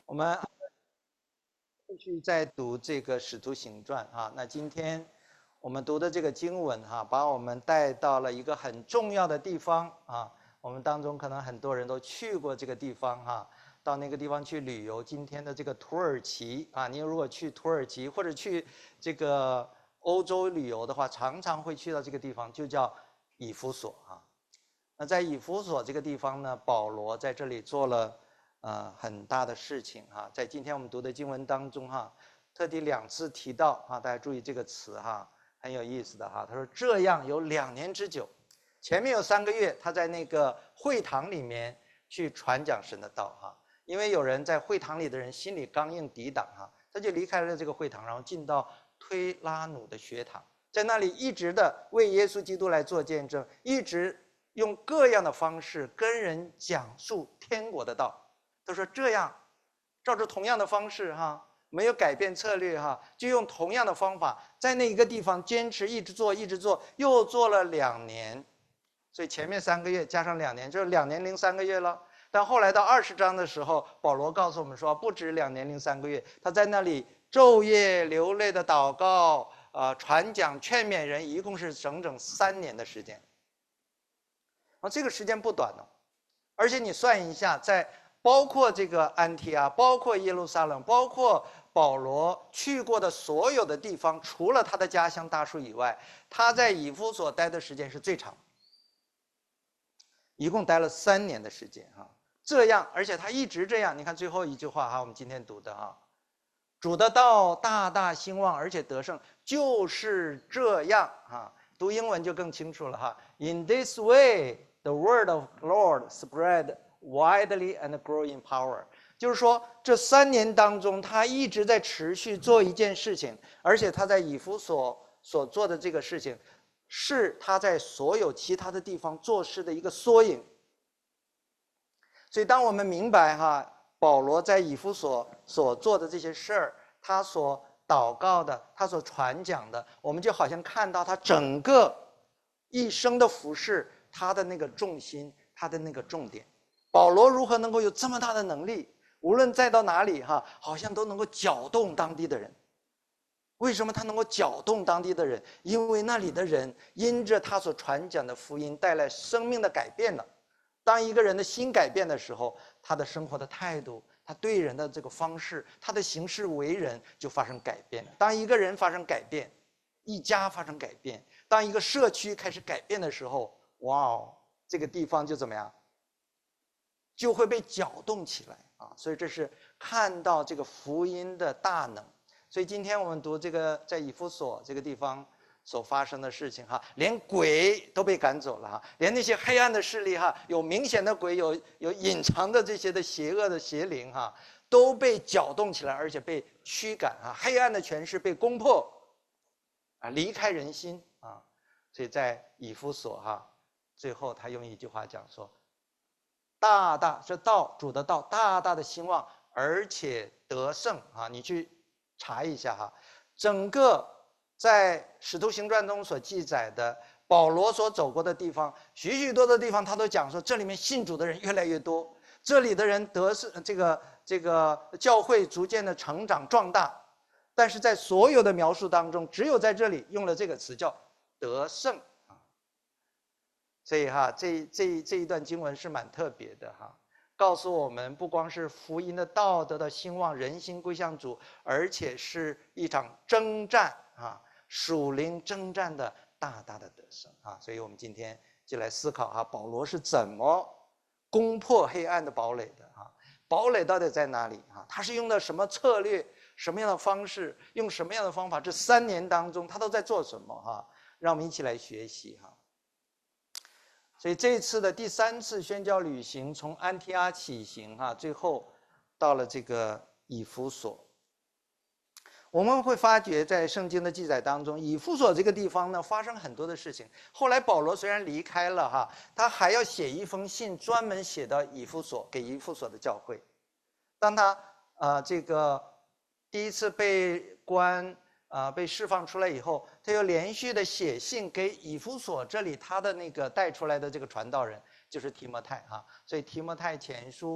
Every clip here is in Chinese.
我们继续在读这个《使徒行传》啊。那今天我们读的这个经文哈，把我们带到了一个很重要的地方啊。我们当中可能很多人都去过这个地方哈，到那个地方去旅游。今天的这个土耳其啊，你如果去土耳其或者去这个欧洲旅游的话，常常会去到这个地方，就叫以弗所啊。那在以弗所这个地方呢，保罗在这里做了很大的事情哈。在今天我们读的经文当中哈，特地2次提到啊，大家注意这个词哈，很有意思的哈。他说这样有2年之久，前面有3个月他在那个会堂里面去传讲神的道哈。因为有人在会堂里的人心里刚硬抵挡哈，他就离开了这个会堂，然后进到推拉努的学堂，在那里一直的为耶稣基督来做见证，一直用各样的方式跟人讲述天国的道。他说这样，照着同样的方式哈，没有改变策略哈，就用同样的方法，在那一个地方坚持一直做，一直做，又做了2年。所以前面3个月加上2年，就是2年零3个月了。但后来到20章的时候，保罗告诉我们说，不止2年零3个月，他在那里昼夜流泪的祷告，传讲劝勉人，一共是整整3年的时间。这个时间不短呢，而且你算一下，在包括这个安提阿，包括耶路撒冷，包括保罗去过的所有的地方，除了他的家乡大树以外，他在以弗所待的时间是最长，一共待了3年的时间哈。这样，而且他一直这样。你看最后一句话哈，我们今天读的哈，主的道大大兴旺，而且得胜，就是这样啊。读英文就更清楚了哈。In this way, the word of Lord spread widely and grew in power。就是说，这3年当中，他一直在持续做一件事情，而且他在以弗所所做的这个事情，是他在所有其他的地方做事的一个缩影。所以，当我们明白哈，保罗在以弗所所做的这些事儿，他所祷告的，他所传讲的，我们就好像看到他整个一生的服事，他的那个重心，他的那个重点。保罗如何能够有这么大的能力，无论再到哪里哈，好像都能够搅动当地的人。为什么他能够搅动当地的人？因为那里的人因着他所传讲的福音带来生命的改变了。当一个人的心改变的时候，他的生活的态度，他对人的这个方式，他的行事为人就发生改变。当一个人发生改变，一家发生改变，当一个社区开始改变的时候，哇哦，这个地方就怎么样，就会被搅动起来啊！所以这是看到这个福音的大能。所以今天我们读这个在以弗所这个地方所发生的事情哈，连鬼都被赶走了哈，连那些黑暗的势力哈，有明显的鬼，有隐藏的这些的邪恶的邪灵哈，都被搅动起来，而且被驱赶啊，黑暗的权势被攻破啊，离开人心啊。所以在以弗所哈，最后他用一句话讲说，大大这道主的道大大的兴旺，而且得胜啊！你去查一下哈，整个在使徒行传中所记载的保罗所走过的地方，许许多多的地方他都讲说，这里面信主的人越来越多，这里的人得胜，这个教会逐渐的成长壮大。但是在所有的描述当中，只有在这里用了这个词叫得胜。所以哈，这一段经文是蛮特别的哈，告诉我们不光是福音的道德的兴旺，人心归向主，而且是一场征战啊，属灵征战的大大的得胜啊。所以我们今天就来思考哈，保罗是怎么攻破黑暗的堡垒的啊？堡垒到底在哪里啊？他是用的什么策略、什么样的方式、用什么样的方法？这3年当中他都在做什么哈？让我们一起来学习哈。所以这一次的第3次宣教旅行从安提阿起行哈，最后到了这个以弗所。我们会发觉在圣经的记载当中，以弗所这个地方呢发生很多的事情。后来保罗虽然离开了哈，他还要写一封信，专门写到以弗所，给以弗所的教会。当他这个第一次被关被释放出来以后，他又连续的写信给以弗所这里他的那个带出来的这个传道人，就是提摩太哈。所以提摩太前书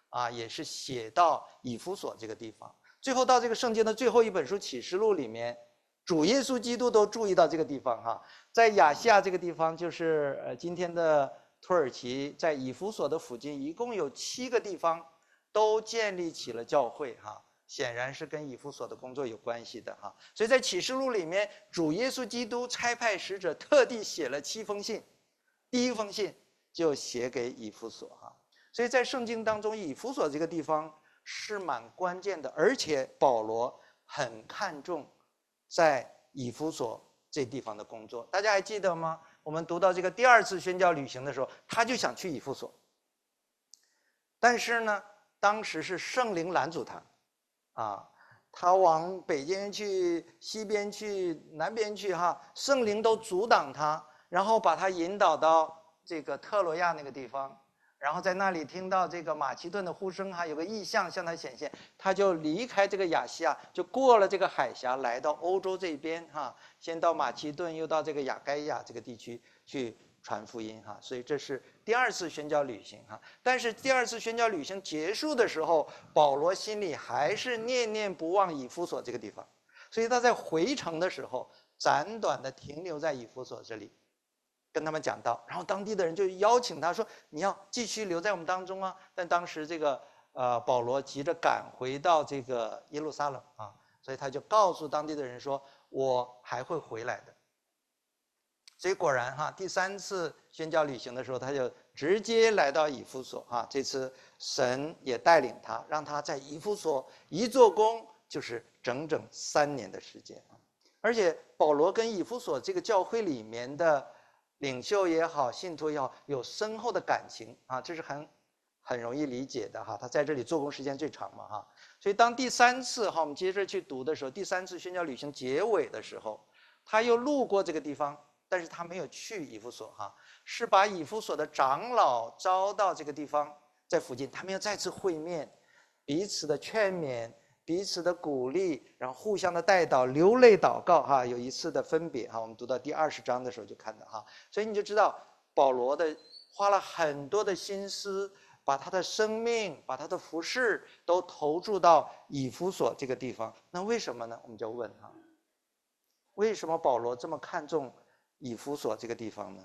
也是写到以弗所这个地方。最后到这个圣经的最后一本书启示录里面，主耶稣基督都注意到这个地方在亚细亚这个地方，就是今天的土耳其，在以弗所的附近，一共有7个地方都建立起了教会显然是跟以弗所的工作有关系的所以在启示录里面，主耶稣基督差派使者特地写了7封信，第一封信就写给以弗所所以在圣经当中，以弗所这个地方是蛮关键的，而且保罗很看重在以弗所这地方的工作。大家还记得吗？我们读到这个第2次宣教旅行的时候，他就想去以弗所，但是呢，当时是圣灵拦阻他他往北边去、西边去、南边去圣灵都阻挡他，然后把他引导到这个特罗亚那个地方，然后在那里听到这个马其顿的呼声有个异象向他显现，他就离开这个亚细亚，就过了这个海峡，来到欧洲这边先到马其顿，又到这个亚该亚这个地区去传福音所以这是第2次宣教旅行但是第2次宣教旅行结束的时候，保罗心里还是念念不忘以弗所这个地方，所以他在回程的时候暂短的停留在以弗所这里，跟他们讲道，然后当地的人就邀请他说：“你要继续留在我们当中但当时这个保罗急着赶回到这个耶路撒冷所以他就告诉当地的人说：“我还会回来的。”所以果然第3次宣教旅行的时候，他就直接来到以弗所这次神也带领他，让他在以弗所一做工就是整整3年的时间而且保罗跟以弗所这个教会里面的领袖也好，信徒也好，有深厚的感情这是很容易理解的他在这里做工时间最长嘛所以当第3次我们接着去读的时候，第3次宣教旅行结尾的时候，他又路过这个地方。但是他没有去以弗所是把以弗所的长老招到这个地方，在附近，他们要再次会面，彼此的劝勉，彼此的鼓励，然后互相的带祷，流泪祷告有一次的分别我们读到第20章的时候就看到所以你就知道保罗花了很多的心思，把他的生命，把他的服事都投注到以弗所这个地方。那为什么呢？我们就问为什么保罗这么看重以弗所这个地方呢？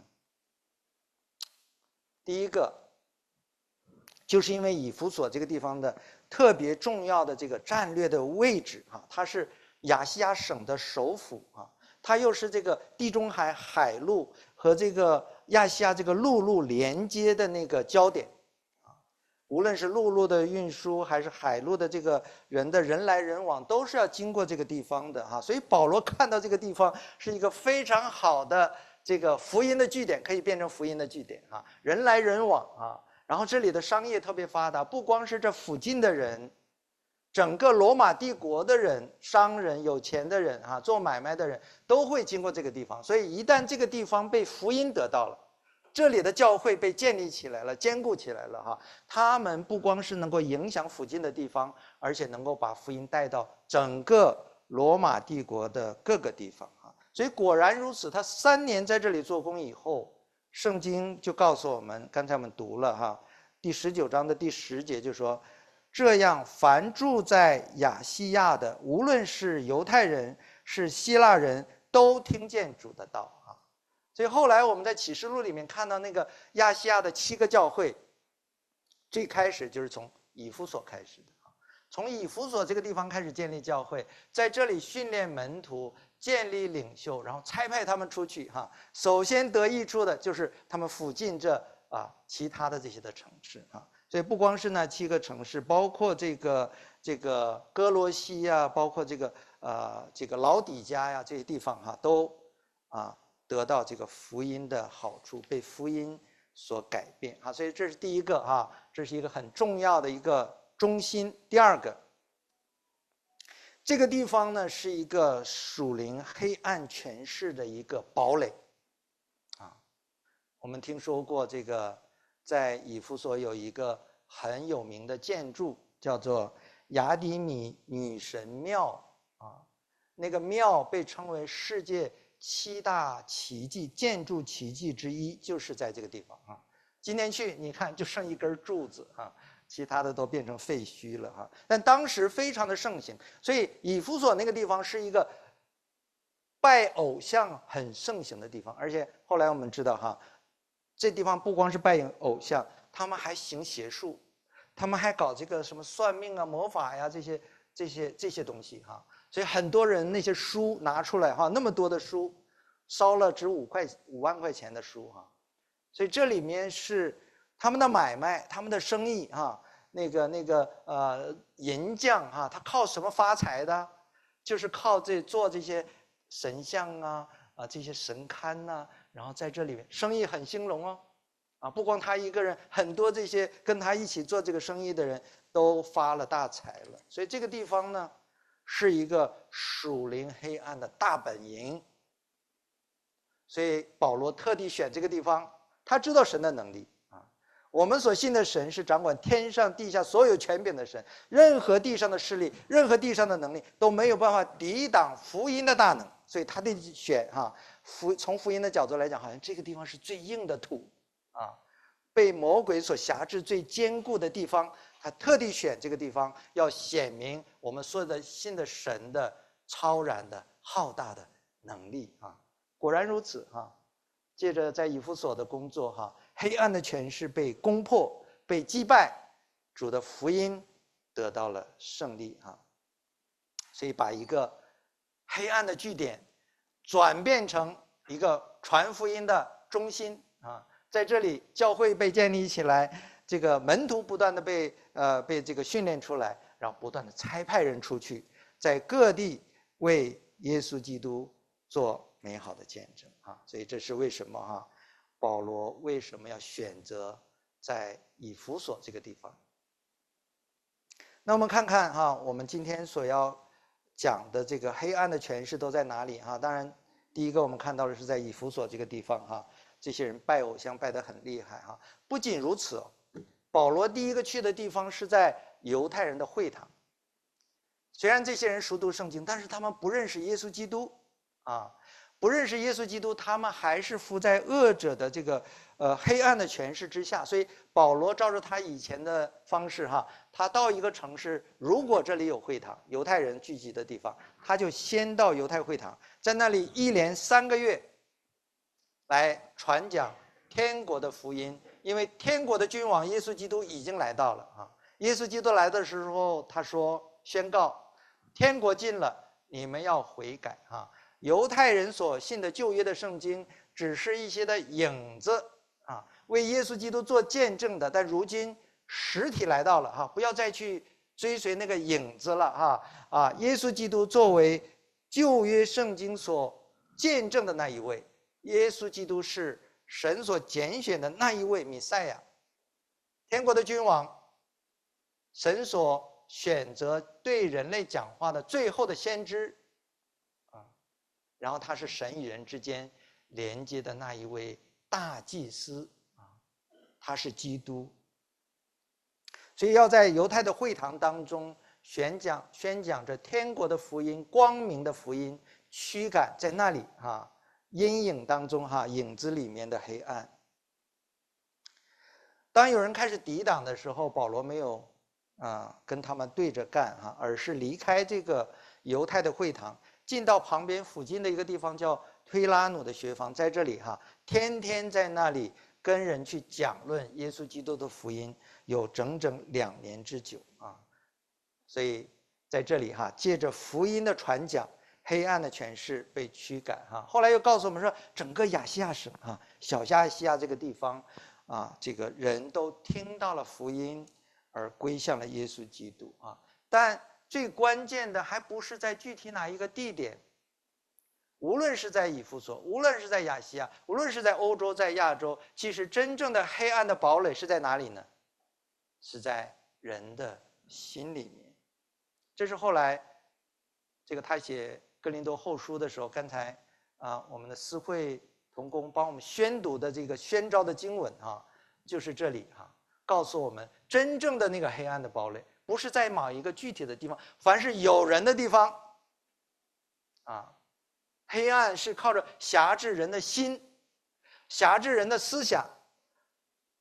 第一个就是因为以弗所这个地方的特别重要的这个战略的位置它是亚细亚省的首府它又是这个地中海海路和这个亚细亚这个陆路连接的那个焦点无论是陆路的运输还是海路的这个人的人来人往，都是要经过这个地方的所以保罗看到这个地方是一个非常好的这个福音的据点，可以变成福音的据点人来人往然后这里的商业特别发达，不光是这附近的人，整个罗马帝国的人，商人、有钱的人做买卖的人都会经过这个地方，所以一旦这个地方被福音得到了，这里的教会被建立起来了，坚固起来了他们不光是能够影响附近的地方，而且能够把福音带到整个罗马帝国的各个地方所以果然如此，他3年在这里做工以后，圣经就告诉我们，刚才我们读了第19章的第10节就说：“这样，凡住在亚细亚的，无论是犹太人是希腊人，都听见主的道所以后来我们在启示录里面看到那个亚细亚的7个教会，最开始就是从以弗所开始的从以弗所这个地方开始建立教会，在这里训练门徒，建立领袖，然后差派他们出去首先得益处的就是他们附近这其他的这些的城市所以不光是那7个城市，包括这个哥罗西包括这个老底嘉这些地方都得到这个福音的好处，被福音所改变所以这是第一个这是一个很重要的一个中心。第二个，这个地方呢是一个属灵黑暗权势的一个堡垒我们听说过这个在以弗所有一个很有名的建筑叫做雅典米女神庙那个庙被称为世界7大奇迹建筑奇迹之一，就是在这个地方今天去你看就剩一根柱子其他的都变成废墟了哈。但当时非常的盛行，所以以弗所那个地方是一个拜偶像很盛行的地方，而且后来我们知道哈，这地方不光是拜偶像，他们还行邪术，他们还搞这个什么算命啊、魔法呀这些东西哈。所以很多人那些书拿出来哈，那么多的书，烧了值5万块钱的书哈。所以这里面是他们的买卖，他们的生意哈，银匠哈，他靠什么发财的？就是靠做这些神像啊这些神龛呐，然后在这里面生意很兴隆哦，不光他一个人，很多这些跟他一起做这个生意的人都发了大财了。所以这个地方呢，是一个属灵黑暗的大本营。所以保罗特地选这个地方，他知道神的能力啊。我们所信的神是掌管天上地下所有权柄的神，任何地上的势力，任何地上的能力都没有办法抵挡福音的大能。所以他得选从福音的角度来讲，好像这个地方是最硬的土啊，被魔鬼所辖制最坚固的地方。他特地选这个地方，要显明我们所有的信的神的超然的浩大的能力啊。果然如此哈，借着在以弗所的工作哈，黑暗的权势被攻破、被击败，主的福音得到了胜利哈。所以把一个黑暗的据点转变成一个传福音的中心啊，在这里教会被建立起来，这个门徒不断的被这个训练出来，然后不断的差派人出去，在各地为耶稣基督做美好的见证啊。所以这是为什么保罗为什么要选择在以弗所这个地方。那我们看看我们今天所要讲的这个黑暗的权势都在哪里当然第一个我们看到的是在以弗所这个地方这些人拜偶像拜得很厉害不仅如此保罗第一个去的地方是在犹太人的会堂。虽然这些人熟读圣经，但是他们不认识耶稣基督不认识耶稣基督，他们还是伏在恶者的这个黑暗的权势之下。所以保罗照着他以前的方式他到一个城市，如果这里有会堂，犹太人聚集的地方，他就先到犹太会堂，在那里一连3个月来传讲天国的福音。因为天国的君王耶稣基督已经来到了耶稣基督来的时候，他说宣告天国近了，你们要悔改犹太人所信的旧约的圣经只是一些的影子为耶稣基督做见证的，但如今实体来到了不要再去追随那个影子了耶稣基督作为旧约圣经所见证的那一位，耶稣基督是神所拣选的那一位弥赛亚，天国的君王，神所选择对人类讲话的最后的先知然后他是神与人之间连接的那一位大祭司他是基督。所以要在犹太的会堂当中宣讲着天国的福音，光明的福音，驱赶在那里阴影当中影子里面的黑暗。当有人开始抵挡的时候，保罗没有跟他们对着干而是离开这个犹太的会堂，进到旁边附近的一个地方叫推拉努的学坊，在这里天天在那里跟人去讲论耶稣基督的福音，有整整2年之久所以在这里借着福音的传讲，黑暗的权势被驱赶后来又告诉我们说，整个亚细亚省小亚细亚这个地方这个人都听到了福音而归向了耶稣基督但最关键的还不是在具体哪一个地点，无论是在以弗所，无论是在亚细亚，无论是在欧洲，在亚洲，其实真正的黑暗的堡垒是在哪里呢？是在人的心里面。这是后来这个他写哥林多后书的时候，刚才我们的思慧同工帮我们宣读的这个宣召的经文就是这里告诉我们真正的那个黑暗的堡垒不是在某一个具体的地方，凡是有人的地方黑暗是靠着辖制人的心，辖制人的思想，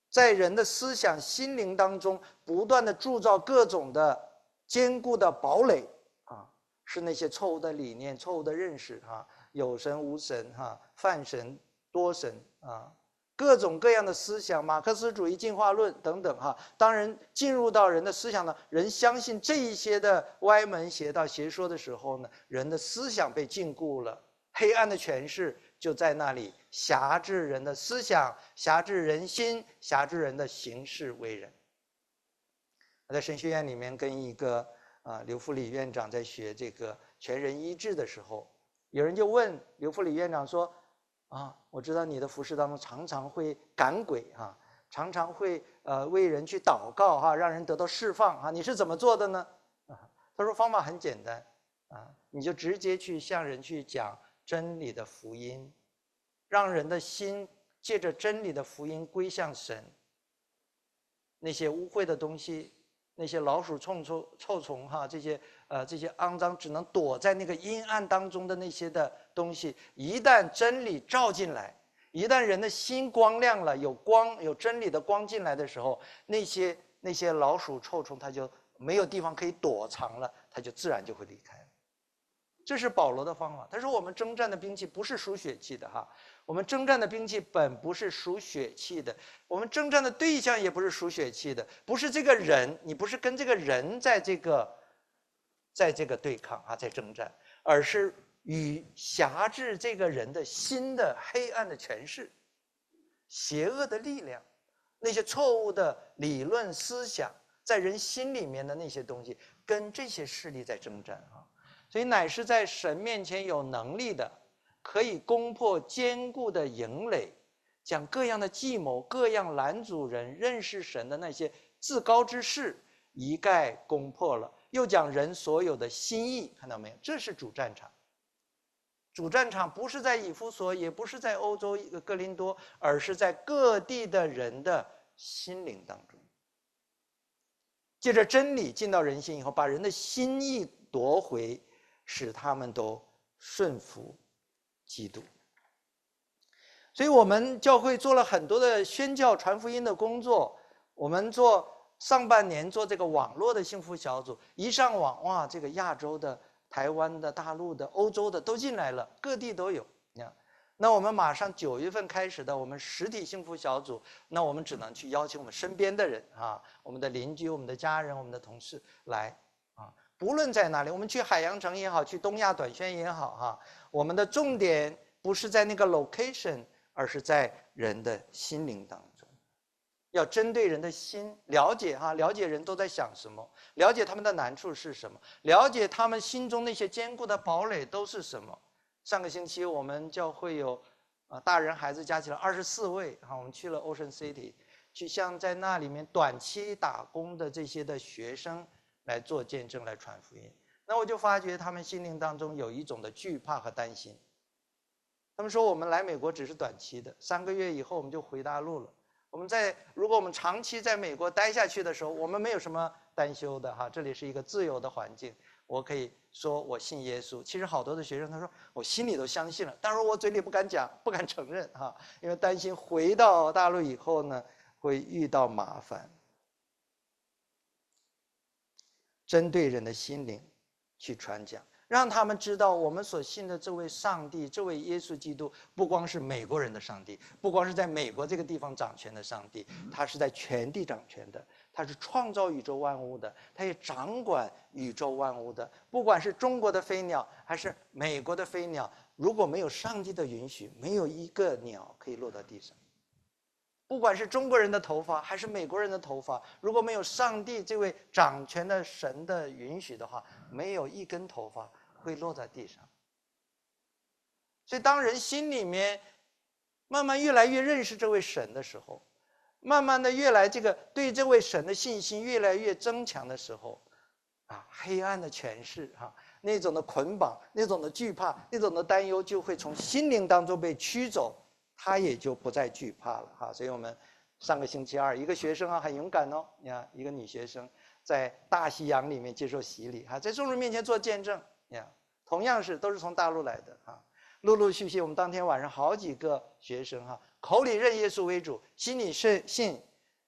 在人的思想心灵当中不断的铸造各种的坚固的堡垒啊，是那些错误的理念、错误的认识啊，有神无神哈，泛神多神啊，各种各样的思想，马克思主义进化论等等哈。当人进入到人的思想呢，人相信这一些的歪门邪道邪说的时候呢，人的思想被禁锢了，黑暗的权势就在那里辖制人的思想，辖制人心，辖制人的行事为人。我在神学院里面跟一个刘福礼院长在学这个全人医治的时候，有人就问刘福礼院长说：“我知道你的服事当中常常会赶鬼哈，常常会为人去祷告哈，让人得到释放哈，你是怎么做的呢？”他说方法很简单你就直接去向人去讲真理的福音，让人的心借着真理的福音归向神。那些污秽的东西，那些老鼠臭虫哈，这些肮脏只能躲在那个阴暗当中的那些的东西，一旦真理照进来，一旦人的心光亮了，有光有真理的光进来的时候，那些老鼠臭虫它就没有地方可以躲藏了，它就自然就会离开了。这是保罗的方法。他说我们征战的兵器不是属血气的哈，我们征战的兵器本不是属血气的，我们征战的对象也不是属血气的，不是这个人，你不是跟这个人在这个对抗在征战，而是与辖制这个人的心的黑暗的权势、邪恶的力量、那些错误的理论思想在人心里面的那些东西，跟这些势力在征战所以乃是在神面前有能力的，可以攻破坚固的营垒，将各样的计谋、各样拦阻人认识神的那些自高之事一概攻破了，又将人所有的心意，看到没有？这是主战场。主战场不是在以弗所，也不是在欧洲哥林多，而是在各地的人的心灵当中。借着真理进到人心以后，把人的心意夺回，使他们都顺服基督。所以我们教会做了很多的宣教传福音的工作。我们上半年做这个网络的幸福小组，一上网哇，这个亚洲的、台湾的、大陆的、欧洲的都进来了，各地都有。那我们马上9月份开始的我们实体幸福小组，那我们只能去邀请我们身边的人我们的邻居、我们的家人、我们的同事来不论在哪里，我们去海洋城也好，去东亚短宣也好我们的重点不是在那个 location， 而是在人的心灵当中，要针对人的心了解了解人都在想什么，了解他们的难处是什么，了解他们心中那些坚固的堡垒都是什么。上个星期我们教会有大人孩子加起来24位我们去了 Ocean City， 去向在那里面短期打工的这些的学生来做见证，来传福音。那我就发觉他们心灵当中有一种的惧怕和担心。他们说我们来美国只是短期的，3个月以后我们就回大陆了。如果我们长期在美国待下去的时候，我们没有什么担忧的这里是一个自由的环境，我可以说我信耶稣。其实好多的学生他说我心里都相信了，但是我嘴里不敢讲，不敢承认因为担心回到大陆以后呢会遇到麻烦。针对人的心灵去传讲，让他们知道我们所信的这位上帝，这位耶稣基督不光是美国人的上帝，不光是在美国这个地方掌权的上帝，他是在全地掌权的，他是创造宇宙万物的，他也掌管宇宙万物的。不管是中国的飞鸟还是美国的飞鸟，如果没有上帝的允许，没有一个鸟可以落到地上。不管是中国人的头发还是美国人的头发，如果没有上帝这位掌权的神的允许的话，没有一根头发会落在地上。所以当人心里面慢慢越来越认识这位神的时候，慢慢的越来对这位神的信心越来越增强的时候黑暗的权势那种的捆绑，那种的惧怕，那种的担忧就会从心灵当中被驱走，他也就不再惧怕了所以我们上个星期二，一个学生很勇敢你看一个女学生在大西洋里面接受洗礼在众人面前做见证同样都是从大陆来的陆陆续续我们当天晚上好几个学生口里认耶稣为主，心里是信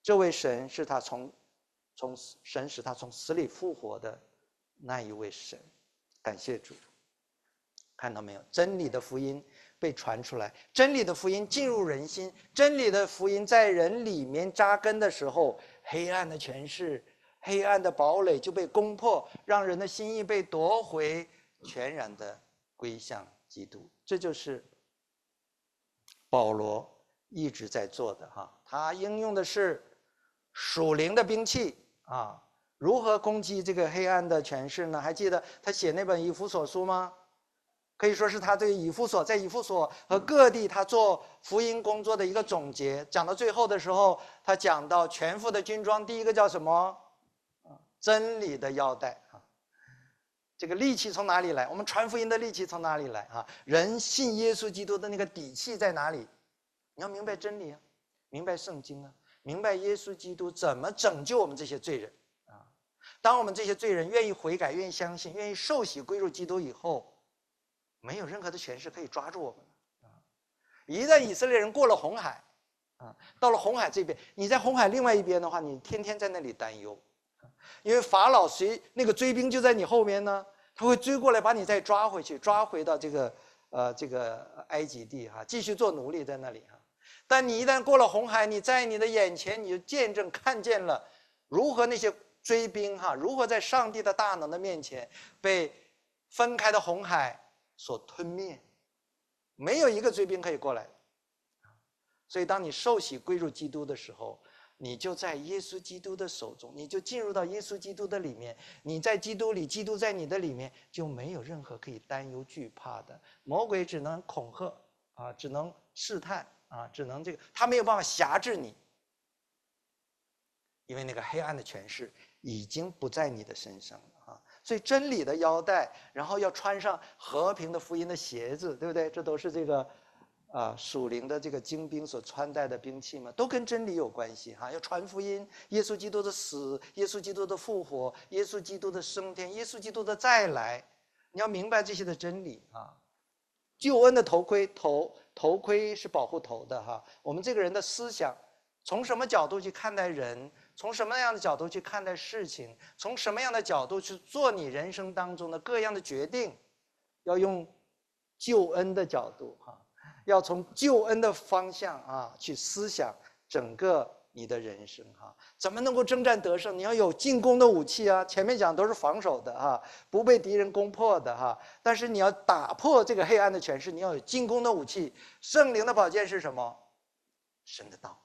这位神是他神使他从死里复活的那一位神。感谢主。看到没有？真理的福音被传出来，真理的福音进入人心，真理的福音在人里面扎根的时候，黑暗的权势、黑暗的堡垒就被攻破，让人的心意被夺回，全然的归向基督。这就是保罗一直在做的哈。他应用的是属灵的兵器啊，如何攻击这个黑暗的权势呢？还记得他写那本以弗所书吗？可以说是他对在以弗所和各地他做福音工作的一个总结。讲到最后的时候，他讲到全副的军装，第一个叫什么？真理的腰带啊。这个力气从哪里来？我们传福音的力气从哪里来啊？人信耶稣基督的那个底气在哪里？你要明白真理啊，明白圣经啊，明白耶稣基督怎么拯救我们这些罪人啊。当我们这些罪人愿意悔改、愿意相信、愿意受洗归入基督以后，没有任何的权势可以抓住我们啊！一旦以色列人过了红海啊，到了红海这边，你在红海另外一边的话，你天天在那里担忧，因为法老那个追兵就在你后面呢，他会追过来把你再抓回去，抓回到这个埃及地哈，继续做奴隶在那里哈。但你一旦过了红海，你在你的眼前，你就见证看见了如何那些追兵哈，如何在上帝的大能的面前被分开的红海所吞灭，没有一个追兵可以过来。所以当你受洗归入基督的时候，你就在耶稣基督的手中，你就进入到耶稣基督的里面，你在基督里，基督在你的里面，就没有任何可以担忧惧怕的。魔鬼只能恐吓啊，只能试探啊，只能他没有办法辖制你，因为那个黑暗的权势已经不在你的身上了啊。所以真理的腰带，然后要穿上和平的福音的鞋子，对不对？这都是这个属灵的这个精兵所穿戴的兵器嘛，都跟真理有关系哈。要传福音，耶稣基督的死，耶稣基督的复活，耶稣基督的升天，耶稣基督的再来，你要明白这些的真理啊。救恩的头盔，头盔是保护头的哈。我们这个人的思想，从什么角度去看待人？从什么样的角度去看待事情？从什么样的角度去做你人生当中的各样的决定？要用救恩的角度哈，要从救恩的方向啊去思想整个你的人生哈。怎么能够征战得胜？你要有进攻的武器啊，前面讲都是防守的哈，不被敌人攻破的哈。但是你要打破这个黑暗的权势，你要有进攻的武器。圣灵的宝剑是什么？神的道。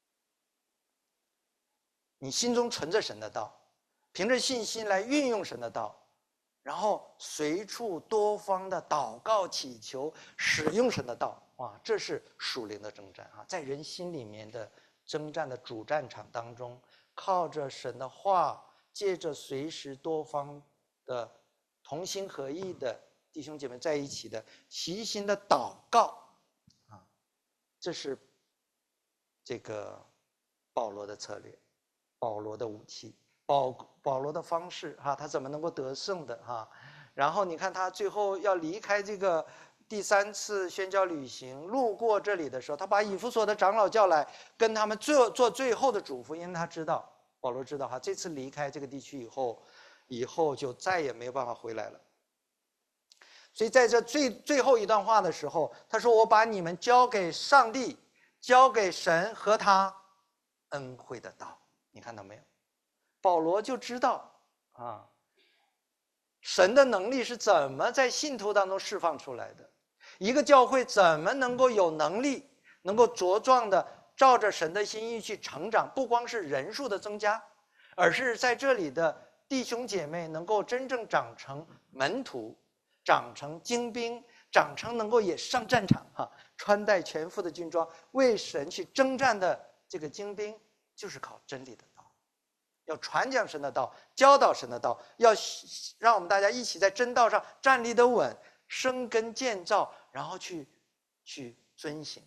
你心中存着神的道，凭着信心来运用神的道，然后随处多方的祷告祈求，使用神的道。哇，这是属灵的征战啊，在人心里面的征战的主战场当中，靠着神的话，借着随时多方的同心合意的弟兄姐妹在一起的齐心的祷告啊，这是这个保罗的策略，保罗的武器，保罗的方式哈，他怎么能够得胜的哈？然后你看他最后要离开这个第3次宣教旅行，路过这里的时候，他把以弗所的长老叫来，跟他们做最后的嘱咐，因为他知道保罗知道哈，这次离开这个地区以后就再也没有办法回来了。所以在这最后一段话的时候，他说：“我把你们交给上帝，交给神和他恩惠的道。”你看到没有？保罗就知道啊，神的能力是怎么在信徒当中释放出来的。一个教会怎么能够有能力，能够茁壮的照着神的心意去成长？不光是人数的增加，而是在这里的弟兄姐妹能够真正长成门徒，长成精兵，长成能够也上战场哈，穿戴全副的军装，为神去征战的这个精兵，就是靠真理的道，要传讲神的道，教导神的道，要让我们大家一起在真道上站立得稳，生根建造，然后去遵行。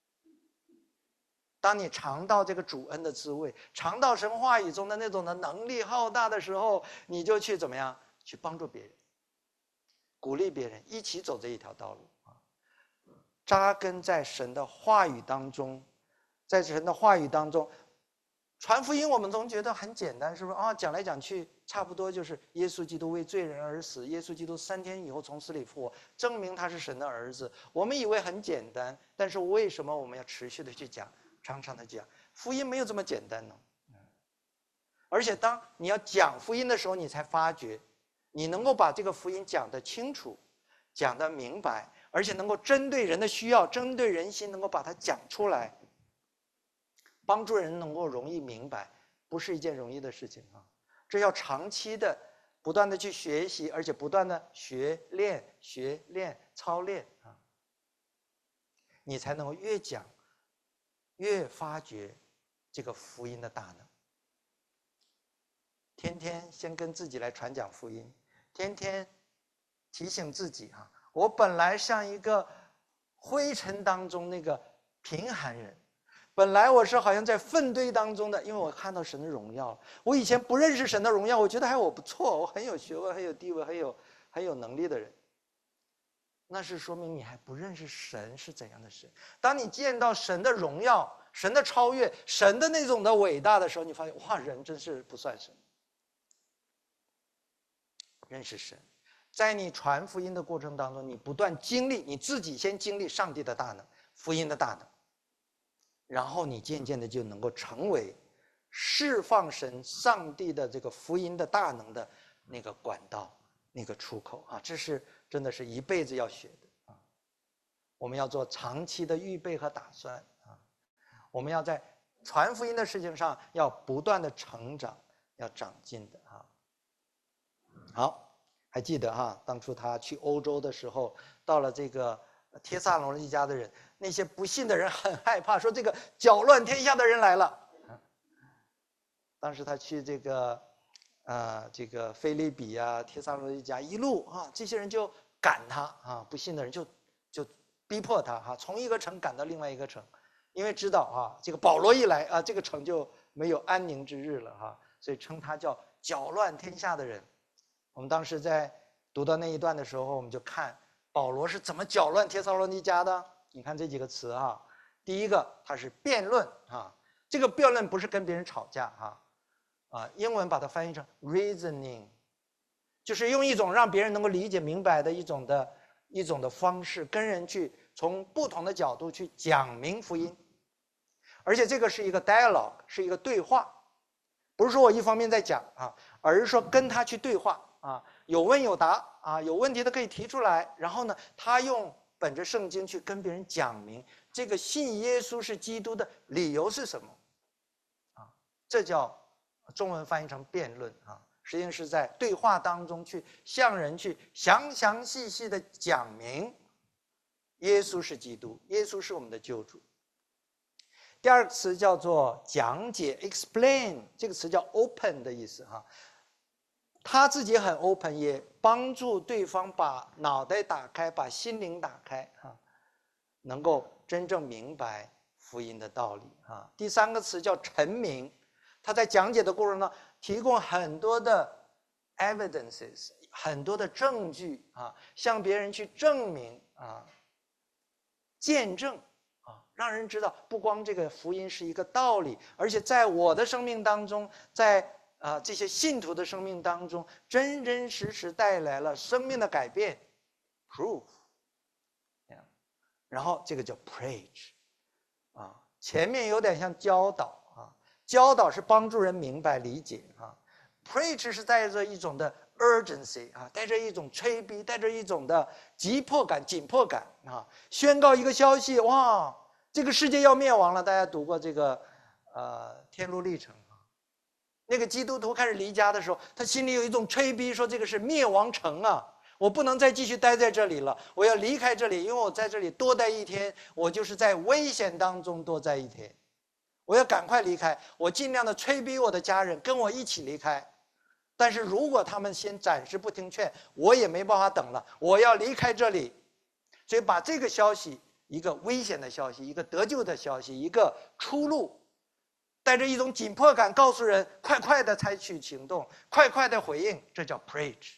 当你尝到这个主恩的滋味，尝到神话语中的那种的能力浩大的时候，你就去怎么样？去帮助别人，鼓励别人，一起走这一条道路啊！扎根在神的话语当中，在神的话语当中， 传福音我们总觉得很简单，是不是啊？讲来讲去差不多就是耶稣基督为罪人而死，耶稣基督3天以后从死里复活，证明他是神的儿子。我们以为很简单，但是为什么我们要持续的去讲，常常的讲？福音没有这么简单呢。而且当你要讲福音的时候，你才发觉，你能够把这个福音讲得清楚，讲得明白，而且能够针对人的需要，针对人心，能够把它讲出来，帮助人能够容易明白，不是一件容易的事情啊。这要长期的不断的去学习，而且不断的学练操练啊，你才能够越讲越发掘这个福音的大能。天天先跟自己来传讲福音，天天提醒自己啊，我本来像一个灰尘当中那个贫寒人，本来我是好像在粪堆当中的，因为我看到神的荣耀。我以前不认识神的荣耀，我觉得还我不错，我很有学问，很有地位，很有能力的人。那是说明你还不认识神是怎样的神。当你见到神的荣耀、神的超越、神的那种的伟大的时候，你发现哇，人真是不算什么。认识神，在你传福音的过程当中，你不断经历，你自己先经历上帝的大能、福音的大能，然后你渐渐的就能够成为释放神、上帝的这个福音的大能的那个管道、那个出口啊！这是真的是一辈子要学的啊！我们要做长期的预备和打算啊！我们要在传福音的事情上要不断的成长，要长进的啊！好，还记得哈，当初他去欧洲的时候，到了这个帖撒罗尼迦的人，那些不信的人很害怕，说这个搅乱天下的人来了。当时他去这个腓立比啊、帖撒罗尼迦一路啊，这些人就赶他啊，不信的人就逼迫他哈，从一个城赶到另外一个城，因为知道啊，这个保罗一来啊，这个城就没有安宁之日了哈，所以称他叫搅乱天下的人。我们当时在读到那一段的时候，我们就看保罗是怎么搅乱帖撒罗尼迦的。你看这几个词啊，第一个他是辩论啊，这个辩论不是跟别人吵架英文把它翻译成 reasoning， 就是用一种让别人能够理解明白的一种的方式，跟人去从不同的角度去讲明福音，而且这个是一个 dialogue， 是一个对话，不是说我一方面在讲而是说跟他去对话。有问有答有问题他可以提出来，然后呢，他用本着圣经去跟别人讲明这个信耶稣是基督的理由是什么这叫中文翻译成辩论实际上是在对话当中去向人去详详细细的讲明耶稣是基督，耶稣是我们的救主。第二个词叫做讲解 explain， 这个词叫 open 的意思他自己很 open， 也帮助对方把脑袋打开，把心灵打开能够真正明白福音的道理第三个词叫陈明，他在讲解的过程中提供很多的 evidences， 很多的证据向别人去证明见证让人知道不光这个福音是一个道理，而且在我的生命当中，在这些信徒的生命当中，真真实实带来了生命的改变 ，proof。然后这个叫 preach，前面有点像教导教导是帮助人明白理解preach 是带着一种的 urgency 带着一种催逼，带着一种的急迫感、紧迫感宣告一个消息，哇，这个世界要灭亡了。大家读过这个天路历程那个基督徒开始离家的时候，他心里有一种催逼，说这个是灭亡城我不能再继续待在这里了，我要离开这里，因为我在这里多待一天，我就是在危险当中多待一天，我要赶快离开，我尽量的催逼我的家人跟我一起离开。但是如果他们先暂时不听劝，我也没办法等了，我要离开这里。所以把这个消息，一个危险的消息，一个得救的消息，一个出路，带着一种紧迫感告诉人，快快的采取行动，快快的回应，这叫 preach。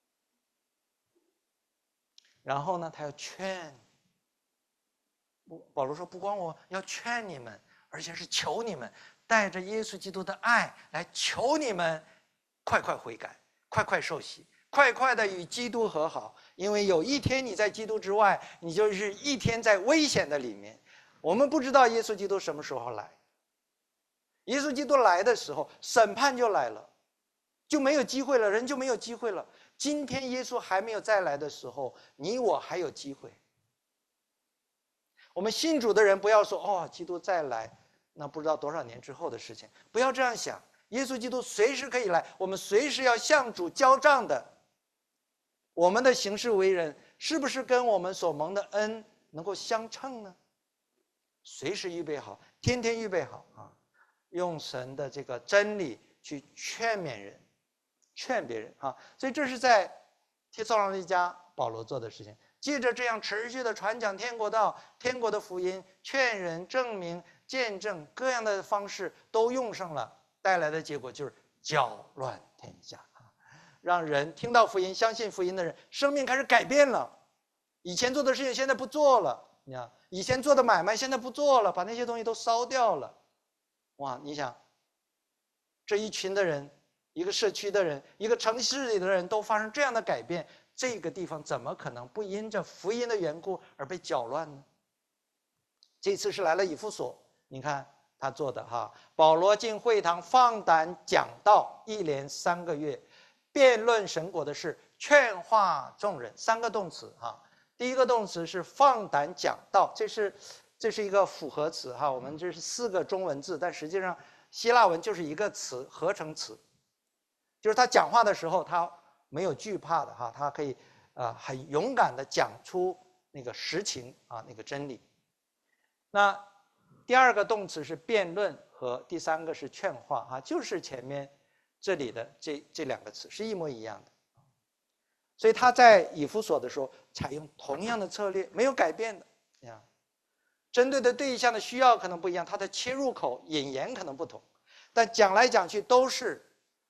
然后呢，他要劝，保罗说不光我要劝你们，而且是求你们带着耶稣基督的爱来求你们快快悔改，快快受洗，快快的与基督和好，因为有一天你在基督之外，你就是一天在危险的里面。我们不知道耶稣基督什么时候来，耶稣基督来的时候，审判就来了，就没有机会了，人就没有机会了。今天耶稣还没有再来的时候，你我还有机会。我们信主的人不要说哦，基督再来，那不知道多少年之后的事情，不要这样想。耶稣基督随时可以来，我们随时要向主交账的。我们的行事为人是不是跟我们所蒙的恩能够相称呢？随时预备好，天天预备好啊！用神的这个真理去劝勉人，劝别人啊！所以这是在帖撒罗尼迦保罗做的事情。借着这样持续的传讲天国道、天国的福音，劝人、证明、见证各样的方式都用上了，带来的结果就是搅乱天下啊！让人听到福音、相信福音的人，生命开始改变了。以前做的事情现在不做了，你看，以前做的买卖现在不做了，把那些东西都烧掉了。哇，你想，这一群的人，一个社区的人，一个城市里的人都发生这样的改变，这个地方怎么可能不因着福音的缘故而被搅乱呢？这次是来了以弗所，你看他做的哈，保罗进会堂放胆讲道，一连3个月，辩论神国的事，劝化众人，3个动词哈。第一个动词是放胆讲道，这是一个复合词哈，我们这是4个中文字，但实际上希腊文就是一个词合成词，就是他讲话的时候他没有惧怕的哈，他可以很勇敢的讲出那个实情啊，那个真理。那第2个动词是辩论，和第3个是劝化啊，就是前面这里的这2个词是一模一样的。所以他在以弗所的时候采用同样的策略，没有改变的呀。针对的对象的需要可能不一样，他的切入口引言可能不同，但讲来讲去都是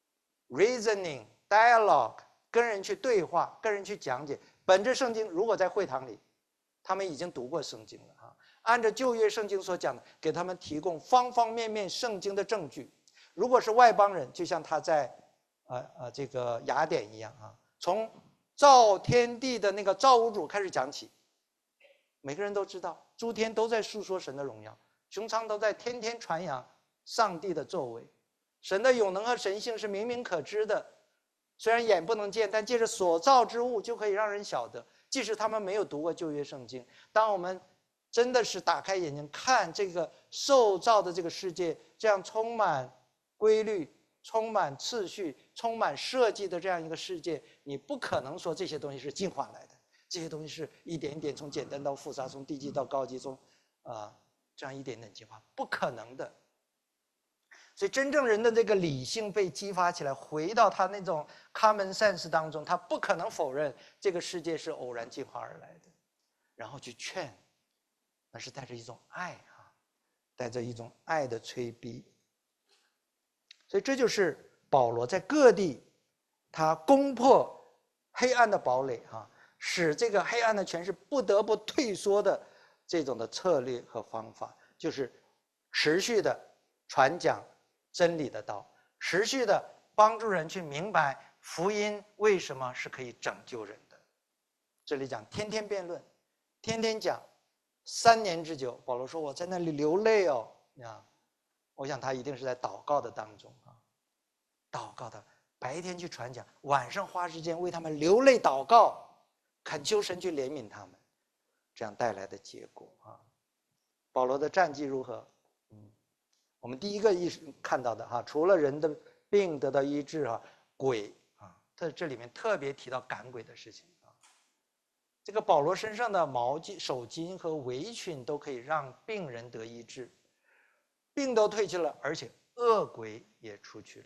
reasoning dialogue， 跟人去对话，跟人去讲解。本着圣经，如果在会堂里，他们已经读过圣经了啊，按照旧约圣经所讲的，给他们提供方方面面圣经的证据。如果是外邦人，就像他在这个雅典一样啊，从造天地的那个造物主开始讲起，每个人都知道，诸天都在述说神的荣耀，穹苍都在天天传扬上帝的作为，神的永能和神性是明明可知的，虽然眼不能见，但借着所造之物就可以让人晓得。即使他们没有读过旧约圣经，当我们真的是打开眼睛看这个受造的这个世界，这样充满规律、充满次序、充满设计的这样一个世界，你不可能说这些东西是进化来的，这些东西是一点一点从简单到复杂，从低级到高级，从这样一点点进化，不可能的。所以真正人的这个理性被激发起来，回到他那种 common sense 当中，他不可能否认这个世界是偶然进化而来的，然后去劝，那是带着一种爱啊，带着一种爱的催逼。所以这就是保罗在各地他攻破黑暗的堡垒啊，使这个黑暗的权势不得不退缩的这种的策略和方法，就是持续的传讲真理的道，持续的帮助人去明白福音为什么是可以拯救人的。这里讲天天辩论，天天讲，3年之久。保罗说我在那里流泪哦，我想他一定是在祷告的当中啊，祷告的，白天去传讲，晚上花时间为他们流泪祷告，恳求神去怜悯他们，这样带来的结果啊。保罗的战绩如何？我们第一个看到的哈，除了人的病得到医治啊，鬼啊，这里面特别提到赶鬼的事情啊。这个保罗身上的毛巾、手巾和围裙都可以让病人得医治，病都退去了，而且恶鬼也出去了。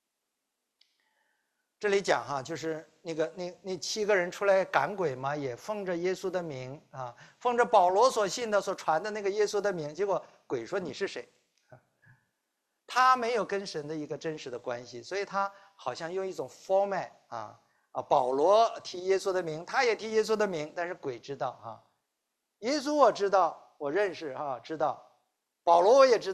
这里讲哈，就是那7个人出来赶鬼嘛，也奉着耶稣的名啊，奉着保罗所信的、所传的那个耶稣的名，结果鬼说你是谁？他没有跟神的一个真实的关系，所以他好像用一种 format 保罗提耶稣的名，他也提耶稣的名，但是鬼知道啊，耶稣我知道，我认识啊，知道，保罗我也知道，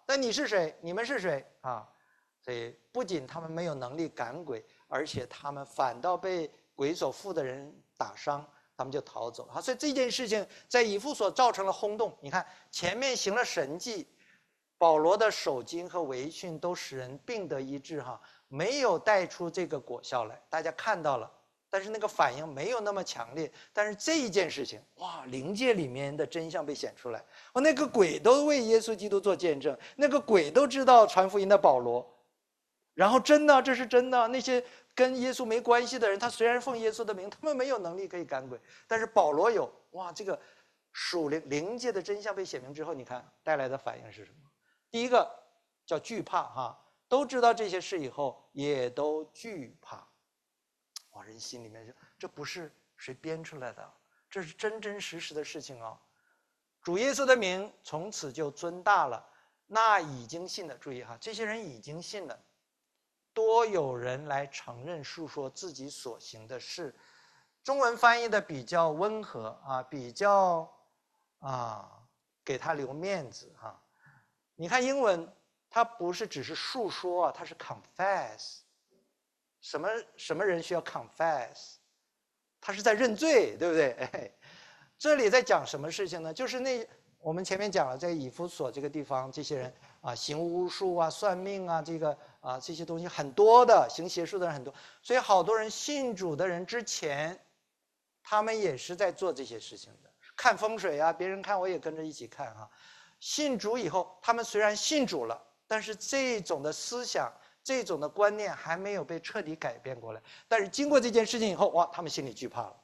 但你是谁？你们是谁啊？所以不仅他们没有能力赶鬼，而且他们反倒被鬼所附的人打伤，他们就逃走了。所以这件事情在以弗所造成了轰动。你看前面行了神迹，保罗的手巾和围裙都使人病得医治没有带出这个果效来，大家看到了。但是那个反应没有那么强烈，但是这一件事情，哇，灵界里面的真相被显出来，那个鬼都为耶稣基督做见证，那个鬼都知道传福音的保罗，然后真的，这是真的，那些跟耶稣没关系的人，他虽然奉耶稣的名，他们没有能力可以赶鬼，但是保罗有，哇，这个属灵界的真相被显明之后，你看带来的反应是什么？第一个叫惧怕都知道这些事以后，也都惧怕。哇，人心里面就这不是谁编出来的，这是真真实实的事情主耶稣的名从此就尊大了，那已经信的，注意这些人已经信了，多有人来承认述说自己所行的事。中文翻译的比较温和比较给他留面子你看英文，它不是只是述说它是 confess。什么人需要 confess？ 他是在认罪，对不对？这里在讲什么事情呢？就是我们前面讲了，在以弗所这个地方，这些人行巫术算命这些东西很多的，行邪术的人很多，所以好多人信主的人之前，他们也是在做这些事情的，看风水别人看我也跟着一起看信主以后，他们虽然信主了，但是这种的思想。这种的观念还没有被彻底改变过来，但是经过这件事情以后，哇，他们心里惧怕了。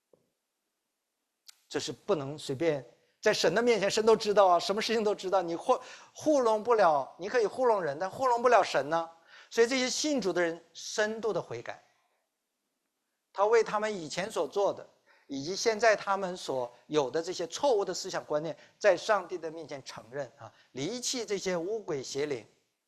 这是不能随便在神的面前，神都知道什么事情都知道，你糊弄不了，你可以糊弄人，但糊弄不了神呢。所以这些信主的人深度的悔改，他为他们以前所做的，以及现在他们所有的这些错误的思想观念，在上帝的面前承认离弃这些污鬼邪灵。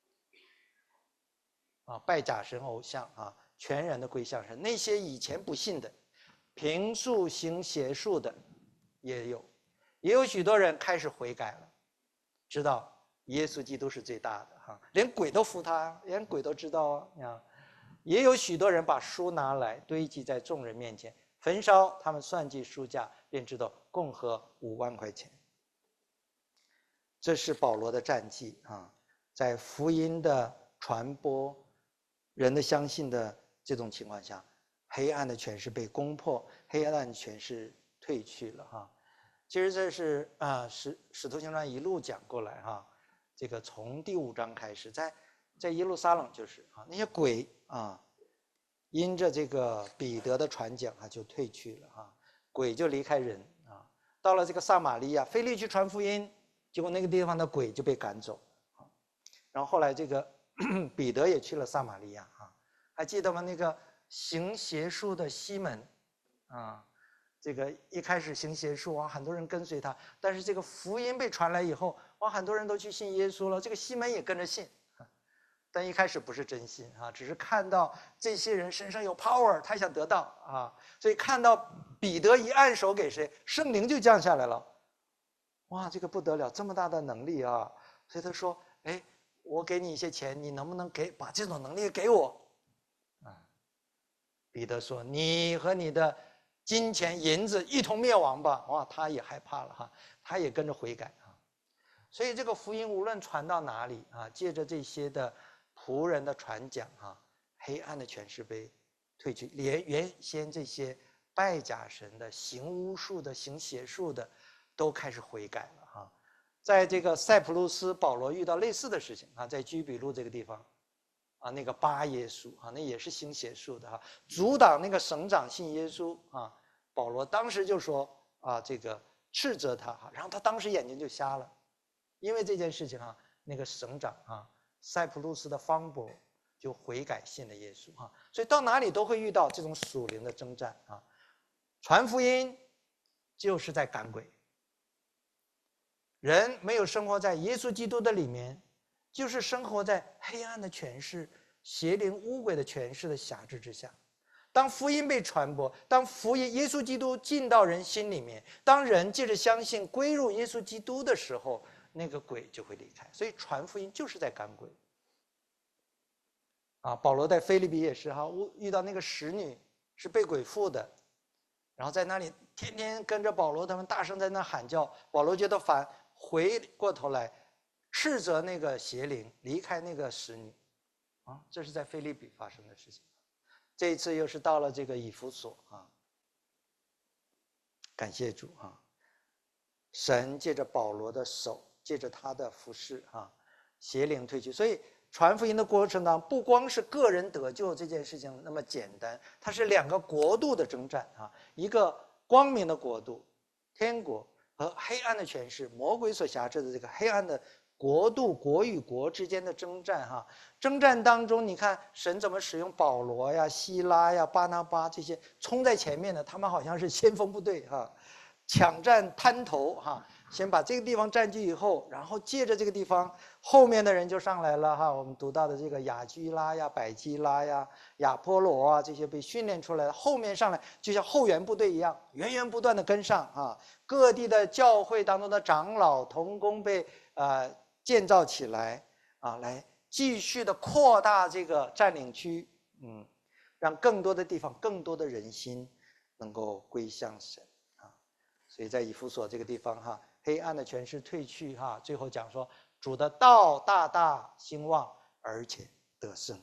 拜假神偶像全然的归向神。那些以前不信的，平素行邪术的，也有许多人开始悔改了，知道耶稣基督是最大的连鬼都服他，连鬼都知道也有许多人把书拿来堆积在众人面前，焚烧，他们算计书价，便知道共合5万块钱。这是保罗的战绩在福音的传播。人的相信的这种情况下，黑暗的权势被攻破，黑暗的权势退去了其实这是使徒行传一路讲过来这个从第5章开始，在耶路撒冷就是那些鬼因着这个彼得的传讲就退去了鬼就离开人到了这个撒玛利亚，腓力去传福音，结果那个地方的鬼就被赶走然后后来这个彼得也去了撒玛利亚还记得吗？那个行邪术的西门这个一开始行邪术很多人跟随他，但是这个福音被传来以后很多人都去信耶稣了，这个西门也跟着信但一开始不是真信只是看到这些人身上有 power， 他想得到所以看到彼得一按手给谁，圣灵就降下来了，哇，这个不得了，这么大的能力所以他说，哎，我给你一些钱，你能不能把这种能力给我彼得说，你和你的金钱银子一同灭亡吧。哇，他也害怕了他也跟着悔改所以这个福音无论传到哪里借着这些的仆人的传讲黑暗的权势被退去，连原先这些拜假神的、行巫术的、行邪术的都开始悔改了在这个塞浦路斯，保罗遇到类似的事情在居比路这个地方那个巴耶稣那也是行邪术的阻挡那个省长信耶稣保罗当时就说这个斥责他然后他当时眼睛就瞎了，因为这件事情那个省长塞浦路斯的方伯就悔改信了耶稣所以到哪里都会遇到这种属灵的征战传福音就是在赶鬼，人没有生活在耶稣基督的里面，就是生活在黑暗的权势、邪灵污鬼的权势的辖制之下。当福音被传播，当福音耶稣基督进到人心里面，当人借着相信归入耶稣基督的时候， 那个鬼就会离开。所以传福音就是在赶鬼。保罗在腓立比也是遇到那个使女是被鬼附的，然后在那里天天跟着保罗他们大声在那喊叫，保罗觉得烦，回过头来斥责那个邪灵离开那个使女。这是在腓立比发生的事情。这一次又是到了这个以弗所感谢主神借着保罗的手，借着他的服侍邪灵退去。所以传福音的过程当中，不光是个人得救这件事情那么简单，它是两个国度的征战一个光明的国度天国和黑暗的权势，魔鬼所辖制的这个黑暗的国度，国与国之间的征战征战当中，你看神怎么使用保罗呀、希拉呀、巴拿巴这些冲在前面的，他们好像是先锋部队抢占滩头先把这个地方占据以后，然后借着这个地方，后面的人就上来了我们读到的这个雅居拉呀、百基拉呀、亚波罗这些被训练出来的，后面上来就像后援部队一样，源源不断的跟上各地的教会当中的长老同工被建造起来来继续的扩大这个占领区，让更多的地方、更多的人心能够归向神所以在以弗所这个地方黑暗的权势退去最后讲说主的道大大兴旺，而且得胜。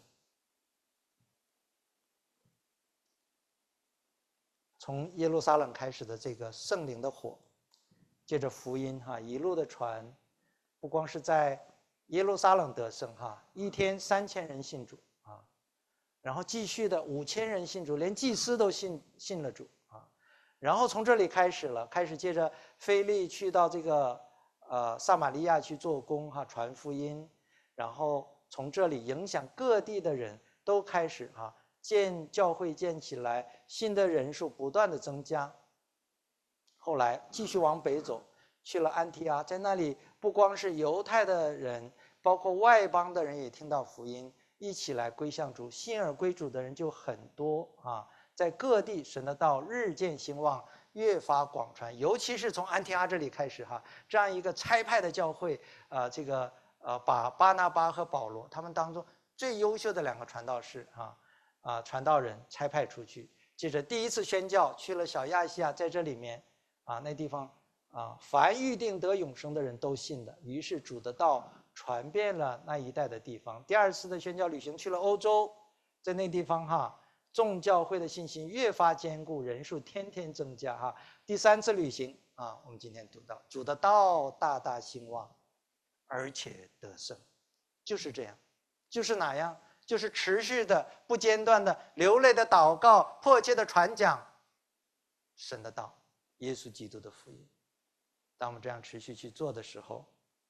从耶路撒冷开始的这个圣灵的火，借着福音一路的传，不光是在耶路撒冷得胜一天3000人信主然后继续的5000人信主，连祭司都信了主然后从这里开始借着腓利去到这个撒玛利亚去做工传福音，然后从这里影响各地的人都开始教会建起来，信的人数不断的增加。后来继续往北走，去了安提阿，在那里不光是犹太的人，包括外邦的人也听到福音，一起来归向主，信而归主的人就很多在各地神的道日渐兴旺，越发广传，尤其是从安提阿这里开始这样一个差派的教会把巴拿巴和保罗他们当中最优秀的2个传道士传道人差派出去，接着第一次宣教去了小亚细亚，在这里面那地方凡预定得永生的人都信的，于是主的道传遍了那一带的地方。第2次的宣教旅行去了欧洲，在那地方众教会的信心越发坚固，人数天天增加第3次旅行我们今天读到主的道大大兴旺，而且得胜，就是这样，就是哪样？就是持续的、不间断的、流泪的祷告、迫切的传讲神的道，耶稣基督的福音。当我们这样持续去做的时候，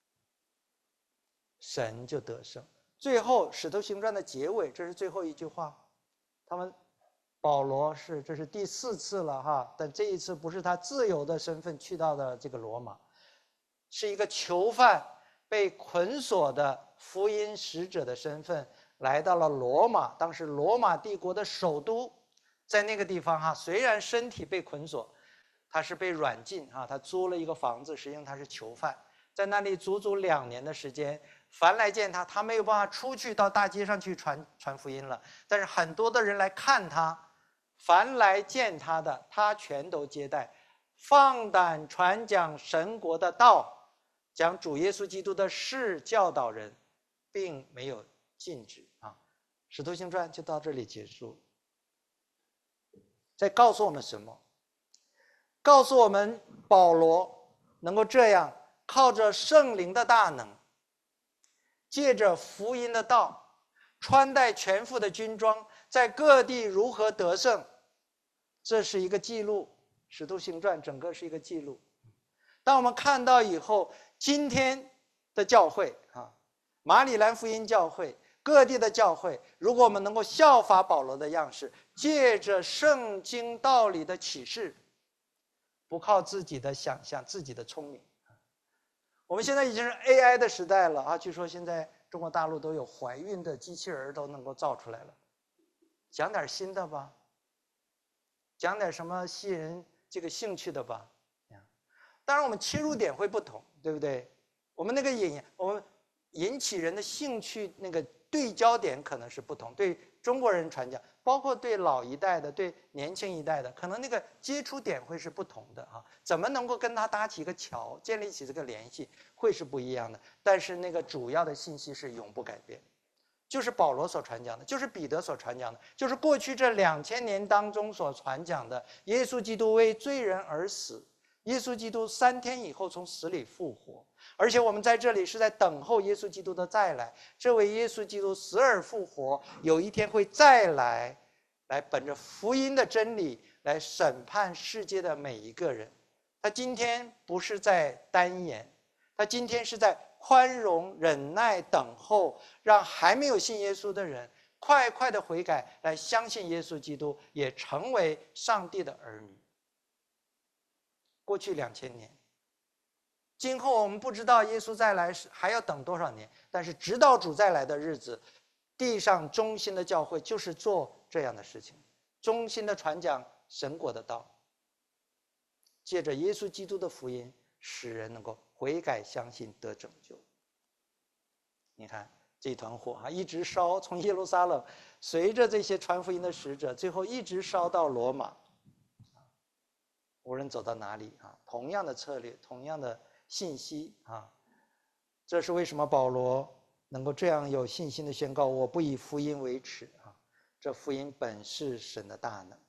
神就得胜。最后《使徒行传》的结尾，这是最后一句话，保罗这是第4次了但这一次不是他自由的身份去到的这个罗马，是一个囚犯被捆锁的福音使者的身份来到了罗马，当时罗马帝国的首都，在那个地方虽然身体被捆锁，他是被软禁他租了一个房子，实际上他是囚犯，在那里足足2年的时间，凡来见他，他没有办法出去到大街上去传福音了，但是很多的人来看他，凡来见他的，他全都接待，放胆传讲神国的道，讲主耶稣基督的事，教导人，并没有禁止使徒行传就到这里结束。在告诉我们什么？告诉我们保罗能够这样靠着圣灵的大能，借着福音的道，穿戴全副的军装，在各地如何得胜，这是一个记录。使徒行传整个是一个记录。当我们看到以后，今天的教会马里兰福音教会，各地的教会，如果我们能够效法保罗的样式，借着圣经道理的启示，不靠自己的想象、自己的聪明。我们现在已经是 AI 的时代了据说现在中国大陆都有怀孕的机器人都能够造出来了。讲点新的吧，讲点什么吸引人这个兴趣的吧。当然我们切入点会不同，对不对？ 我们那个我们引起人的兴趣那个对焦点可能是不同，对中国人传讲，包括对老一代的、对年轻一代的，可能那个接触点会是不同的啊。怎么能够跟他搭起一个桥，建立起这个联系，会是不一样的。但是那个主要的信息是永不改变，就是保罗所传讲的，就是彼得所传讲的，就是过去这2000年当中所传讲的，耶稣基督为罪人而死，耶稣基督3天以后从死里复活。而且我们在这里是在等候耶稣基督的再来，这位耶稣基督死而复活，有一天会再来，来本着福音的真理来审判世界的每一个人。他今天不是在单言，他今天是在宽容、忍耐、等候，让还没有信耶稣的人快快的悔改，来相信耶稣基督，也成为上帝的儿女。过去2000年。今后我们不知道耶稣再来还要等多少年，但是直到主再来的日子，地上忠心的教会就是做这样的事情，忠心的传讲神国的道，借着耶稣基督的福音，使人能够悔改相信得拯救。你看这团火一直烧，从耶路撒冷随着这些传福音的使者，最后一直烧到罗马，无论走到哪里同样的策略，同样的信息这是为什么保罗能够这样有信心的宣告：我不以福音为耻这福音本是神的大能。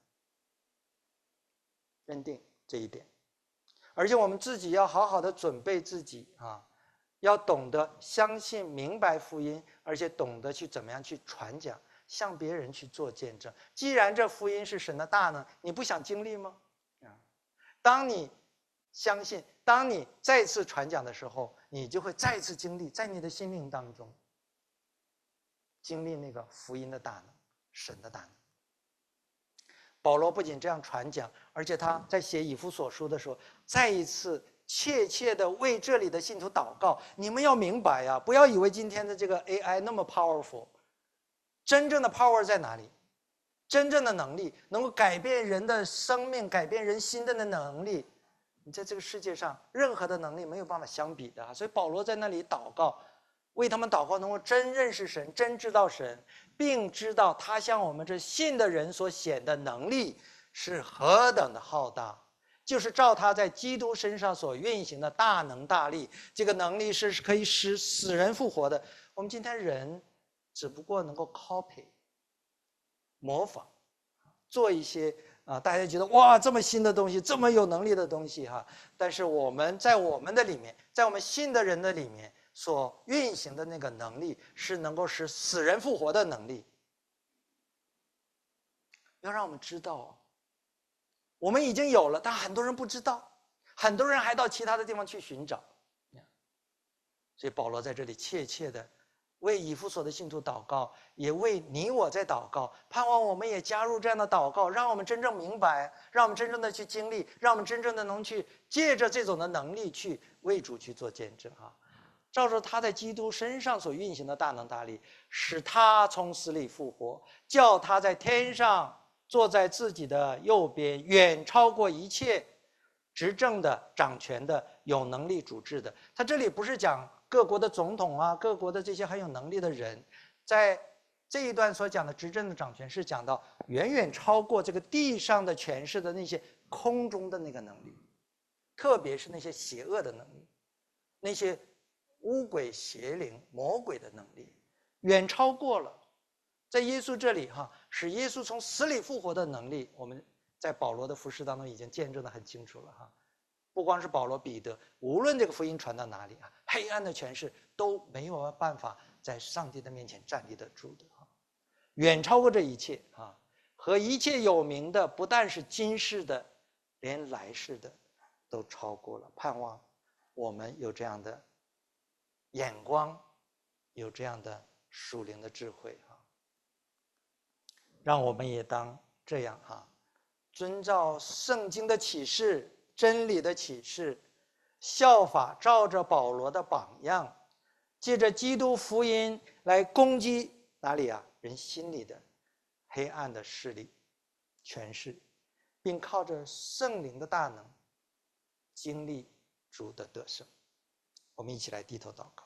认定这一点，而且我们自己要好好的准备自己要懂得相信、明白福音，而且懂得去怎么样去传讲，向别人去做见证。既然这福音是神的大能，你不想经历吗？当你相信，当你再次传讲的时候，你就会再次经历，在你的心灵当中经历那个福音的大能，神的大能。保罗不仅这样传讲，而且他在写以弗所书的时候，再一次切切的为这里的信徒祷告。你们要明白不要以为今天的这个 AI 那么 powerful， 真正的 power 在哪里？真正的能力，能够改变人的生命、改变人心的能力，你在这个世界上任何的能力没有办法相比的。所以保罗在那里祷告，为他们祷告，能够真认识神，真知道神，并知道他向我们这信的人所显的能力是何等的浩大，就是照他在基督身上所运行的大能大力。这个能力是可以使死人复活的。我们今天人只不过能够 copy 模仿，做一些大家觉得哇，这么新的东西，这么有能力的东西但是我们在我们的里面，在我们信的人的里面所运行的那个能力，是能够使死人复活的能力。要让我们知道我们已经有了，但很多人不知道，很多人还到其他的地方去寻找。所以保罗在这里切切的为以弗所的信徒祷告，也为你我在祷告，盼望我们也加入这样的祷告，让我们真正明白，让我们真正的去经历，让我们真正的能去借着这种的能力去为主去做见证照着他在基督身上所运行的大能大力，使他从死里复活，叫他在天上坐在自己的右边，远超过一切执政的、掌权的、有能力主治的。他这里不是讲各国的总统各国的这些很有能力的人，在这一段所讲的执政的掌权，是讲到远远超过这个地上的权势的那些空中的那个能力，特别是那些邪恶的能力，那些污鬼邪灵魔鬼的能力，远超过了。在耶稣这里使耶稣从死里复活的能力，我们在保罗的服事当中已经见证得很清楚了不光是保罗、彼得，无论这个福音传到哪里黑暗的权势都没有办法在上帝的面前站立得住的远超过这一切和一切有名的，不但是今世的，连来世的都超过了。盼望我们有这样的眼光，有这样的属灵的智慧让我们也当这样遵照圣经的启示、真理的启示，效法照着保罗的榜样，借着基督福音来攻击哪里人心里的黑暗的势力、权势，并靠着圣灵的大能经历主的得胜。 我们一起来低头祷告。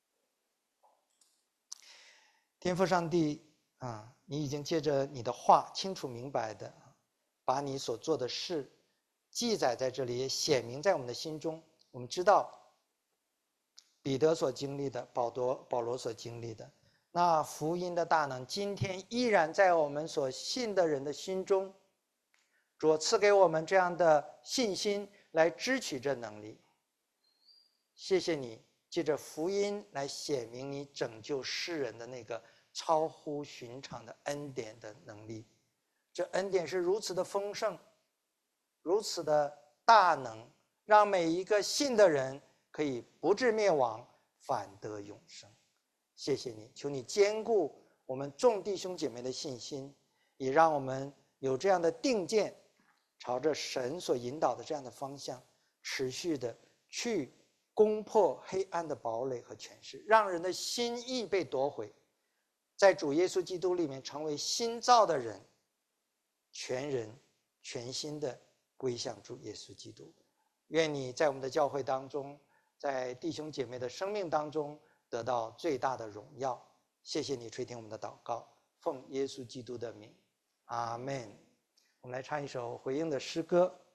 天父上帝啊，你已经借着你的话清楚明白的把你所做的事记载在这里，也显明在我们的心中。我们知道彼得所经历的，保罗所经历的，那福音的大能，今天依然在我们所信的人的心中。主赐给我们这样的信心来支取这能力。谢谢你借着福音来显明你拯救世人的那个超乎寻常的恩典的能力。这恩典是如此的丰盛，如此的大能，让每一个信的人可以不至灭亡，反得永生。谢谢你，求你坚固我们众弟兄姐妹的信心，也让我们有这样的定见，朝着神所引导的这样的方向，持续的去攻破黑暗的堡垒和权势，让人的心意被夺回，在主耶稣基督里面成为新造的人，全人全心的归向主耶稣基督。愿你在我们的教会当中，在弟兄姐妹的生命当中得到最大的荣耀。谢谢你垂听我们的祷告，奉耶稣基督的名，阿们。我们来唱一首回应的诗歌。